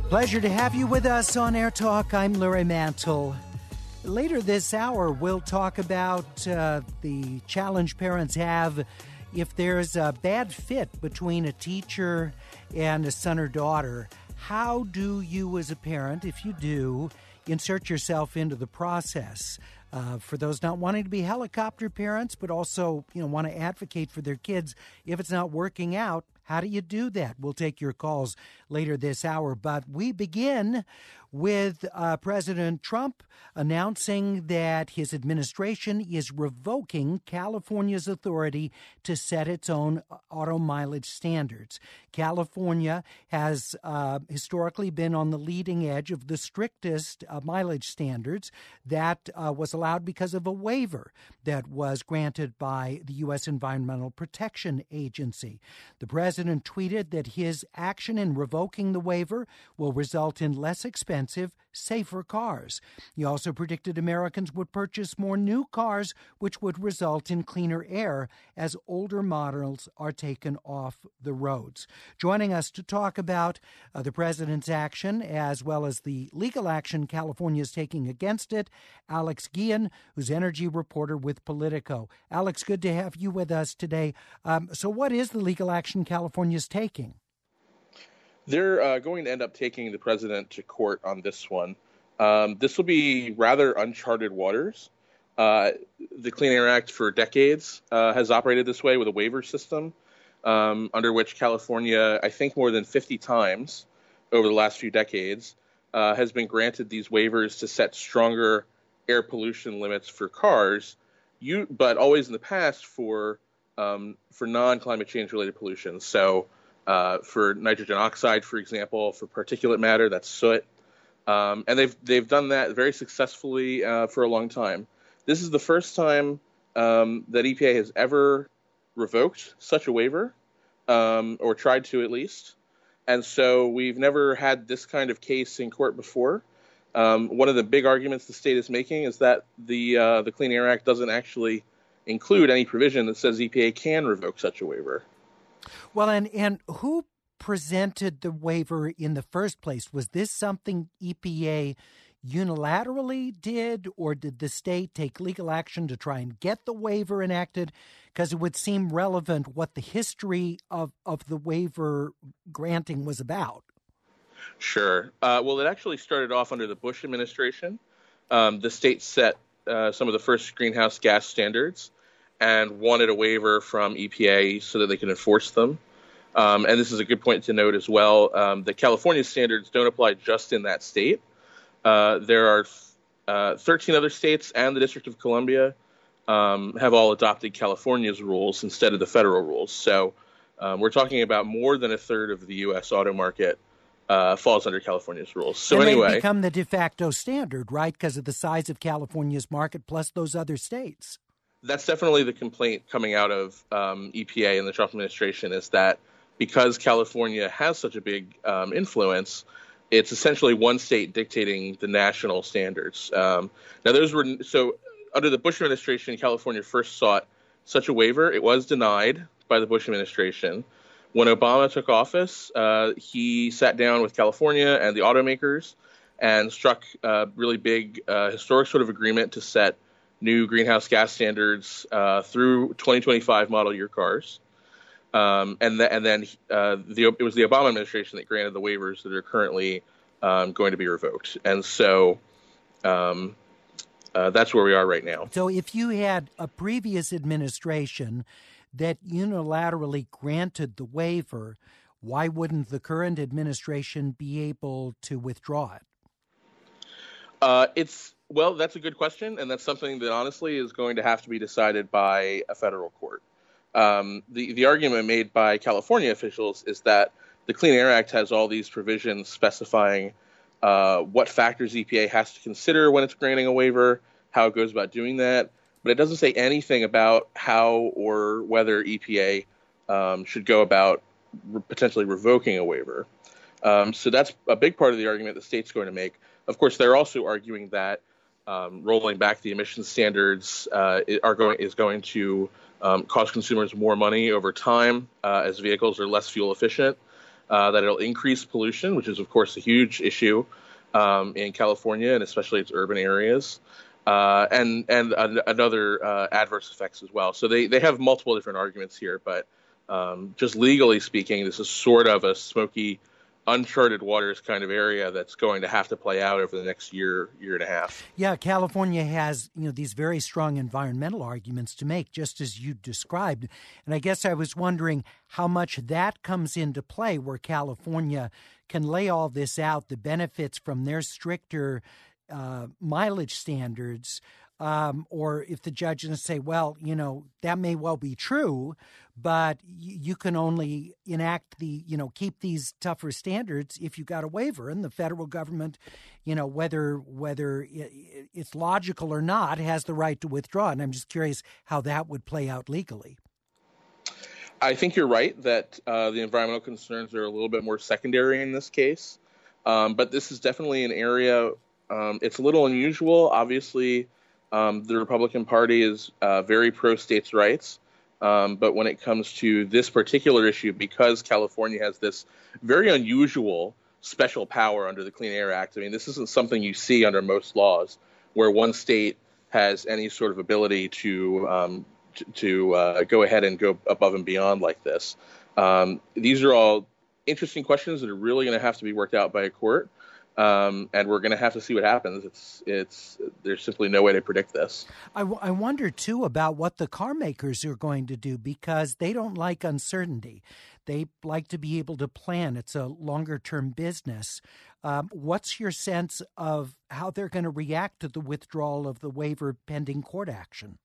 Pleasure to have you with us on Air Talk. I'm Larry Mantle. Later this hour, we'll talk about the challenge parents have if there's a bad fit between a teacher and a son or daughter. How do you as a parent, if you do, insert yourself into the process? For those not wanting to be helicopter parents, but also want to advocate for their kids, if it's not working out, how do you do that? We'll take your calls later this hour. But we begin with President Trump announcing that his administration is revoking California's authority to set its own auto mileage standards. California has historically been on the leading edge of the strictest mileage standards. That was allowed because of a waiver that was granted by the U.S. Environmental Protection Agency. The president tweeted that his action in revoking the waiver will result in less expensive, safer cars. He also predicted Americans would purchase more new cars, which would result in cleaner air as older models are taken off the roads. Joining us to talk about the president's action as well as the legal action California is taking against it, Alex Guillen, who's energy reporter with Politico. Alex, good to have you with us today. So what is the legal action California is taking? They're going to end up taking the president to court on this one. This will be rather uncharted waters. The Clean Air Act for decades has operated this way with a waiver system, under which California, I think more than 50 times over the last few decades, has been granted these waivers to set stronger air pollution limits for cars, but always in the past for non-climate change related pollution. So for nitrogen oxide, for example, for particulate matter, that's soot. And they've done that very successfully for a long time. This is the first time that EPA has ever revoked such a waiver, or tried to at least. And so we've never had this kind of case in court before. One of the big arguments the state is making is that the Clean Air Act doesn't actually include any provision that says EPA can revoke such a waiver. Well, and who presented the waiver in the first place? Was this something EPA unilaterally did, or did the state take legal action to try and get the waiver enacted? Because it would seem relevant what the history of the waiver granting was about. Sure. Well, it actually started off under the Bush administration. The state set some of the first greenhouse gas standards and wanted a waiver from EPA so that they could enforce them. And this is a good point to note as well. The California standards don't apply just in that state. There are 13 other states and the District of Columbia have all adopted California's rules instead of the federal rules. So we're talking about more than a third of the U.S. auto market falls under California's rules. So and anyway, they become the de facto standard, right, because of the size of California's market plus those other states. That's definitely the complaint coming out of EPA and the Trump administration, is that because California has such a big influence, it's essentially one state dictating the national standards. Now, so under the Bush administration, California first sought such a waiver. It was denied by the Bush administration. When Obama took office, he sat down with California and the automakers and struck a really big historic sort of agreement to set new greenhouse gas standards through 2025 model year cars. And then it was the Obama administration that granted the waivers that are currently going to be revoked. And so that's where we are right now. So if you had a previous administration that unilaterally granted the waiver, why wouldn't the current administration be able to withdraw it? Well, that's a good question, and that's something that honestly is going to have to be decided by a federal court. The argument made by California officials is that the Clean Air Act has all these provisions specifying what factors EPA has to consider when it's granting a waiver, how it goes about doing that, but it doesn't say anything about how or whether EPA should go about potentially revoking a waiver. So that's a big part of the argument the state's going to make. Of course, they're also arguing that rolling back the emissions standards is going to cost consumers more money over time as vehicles are less fuel efficient. that it'll increase pollution, which is, of course, a huge issue in California and especially its urban areas, and other adverse effects as well. So they have multiple different arguments here, but just legally speaking, this is sort of a smoky, uncharted waters kind of area that's going to have to play out over the next year and a half. Yeah, California has, these very strong environmental arguments to make, just as you described. And I guess I was wondering how much that comes into play, where California can lay all this out, the benefits from their stricter mileage standards, or if the judge is going to say, well, that may well be true, but you can only enact keep these tougher standards if you got a waiver. And the federal government, whether it's logical or not, has the right to withdraw. And I'm just curious how that would play out legally. I think you're right that the environmental concerns are a little bit more secondary in this case. But this is definitely an area, it's a little unusual. Obviously, the Republican Party is very pro-states' rights. But when it comes to this particular issue, because California has this very unusual special power under the Clean Air Act, I mean, this isn't something you see under most laws, where one state has any sort of ability to go ahead and go above and beyond like this. These are all interesting questions that are really going to have to be worked out by a court. And we're going to have to see what happens. There's simply no way to predict this. I wonder, too, about what the car makers are going to do, because they don't like uncertainty. They like to be able to plan. It's a longer-term business. What's your sense of how they're going to react to the withdrawal of the waiver pending court action?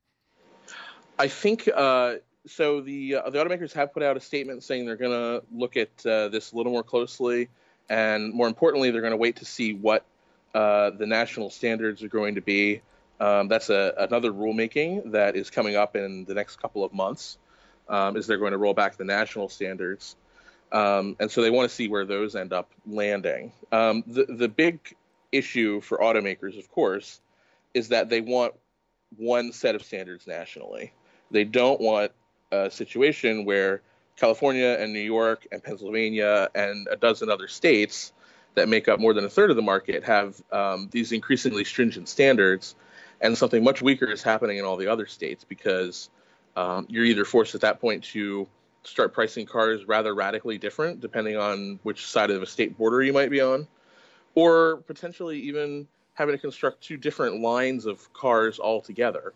I think so. The automakers have put out a statement saying they're going to look at this a little more closely. And more importantly, they're going to wait to see what the national standards are going to be. That's another rulemaking that is coming up in the next couple of months, is they're going to roll back the national standards. And so they want to see where those end up landing. The big issue for automakers, of course, is that they want one set of standards nationally. They don't want a situation where California and New York and Pennsylvania and a dozen other states that make up more than a third of the market have these increasingly stringent standards, and something much weaker is happening in all the other states, because you're either forced at that point to start pricing cars rather radically different depending on which side of a state border you might be on, or potentially even having to construct two different lines of cars altogether.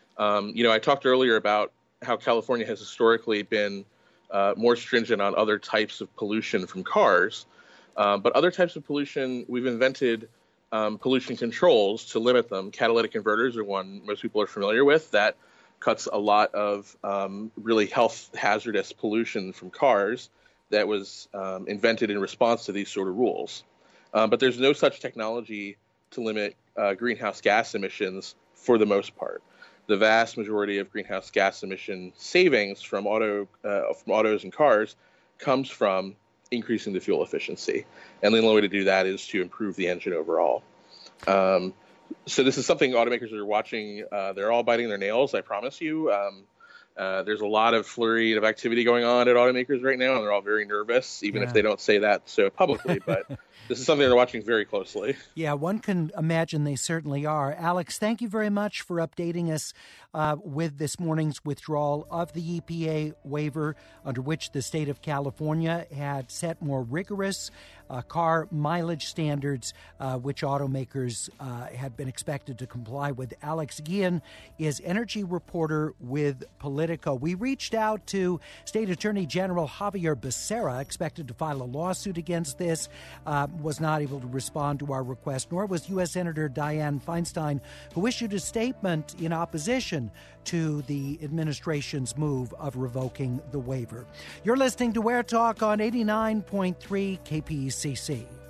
I talked earlier about how California has historically been more stringent on other types of pollution from cars. But other types of pollution, we've invented pollution controls to limit them. Catalytic converters are one most people are familiar with. That cuts a lot of really health hazardous pollution from cars that was invented in response to these sort of rules. But there's no such technology to limit greenhouse gas emissions for the most part. The vast majority of greenhouse gas emission savings from autos and cars comes from increasing the fuel efficiency. And the only way to do that is to improve the engine overall. So this is something automakers are watching. They're all biting their nails, I promise you. There's a lot of flurry of activity going on at automakers right now, and they're all very nervous, even if they don't say that so publicly. But this is something they're watching very closely. Yeah, one can imagine they certainly are. Alex, thank you very much for updating us with this morning's withdrawal of the EPA waiver, under which the state of California had set more rigorous car mileage standards, which automakers had been expected to comply with. Alex Guillen is energy reporter with Politico. We reached out to State Attorney General Xavier Becerra, expected to file a lawsuit against this, was not able to respond to our request, nor was U.S. Senator Dianne Feinstein, who issued a statement in opposition to the administration's move of revoking the waiver. You're listening to Air Talk on 89.3 KPCC.